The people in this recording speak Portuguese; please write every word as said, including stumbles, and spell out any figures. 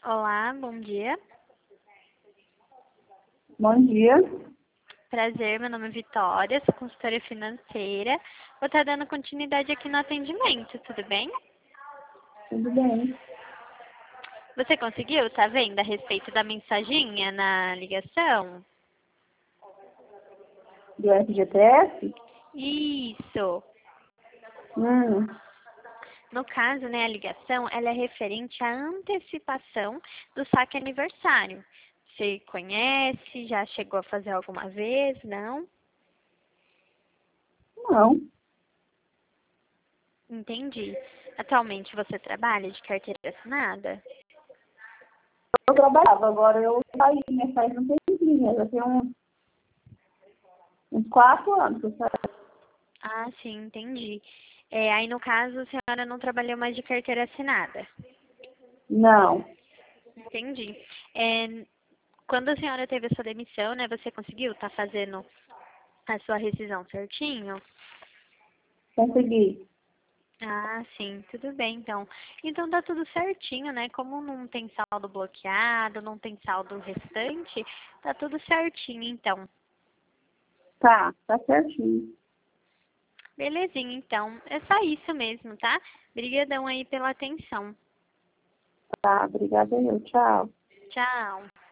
Olá, bom dia. Bom dia. Prazer, meu nome é Vitória, sou consultora financeira. Vou estar dando continuidade aqui no atendimento, tudo bem? Tudo bem? Você conseguiu, tá vendo, a respeito da mensaginha na ligação? Do F G T S? Isso. Hum, No caso, né, a ligação, ela é referente à antecipação do saque aniversário. Você conhece? Já chegou a fazer alguma vez? Não? não. Entendi. Atualmente você trabalha de carteira assinada? Eu trabalhava, agora eu saí, né, faz um tempinho, já tem uns, uns quatro anos que eu saí. Ah, sim, entendi. É, aí, no caso, a senhora não trabalhou mais de carteira assinada. Não, Entendi. É, quando a senhora teve a sua demissão, né, você conseguiu estar fazendo a sua rescisão certinho? consegui. Ah, sim, tudo bem, então. Então tá tudo certinho, né? Como não tem saldo bloqueado, não tem saldo restante, tá tudo certinho, então. Tá, tá certinho. Belezinha, então. É só isso mesmo, tá? Obrigadão aí pela atenção. Tá, obrigada eu, tchau. Tchau.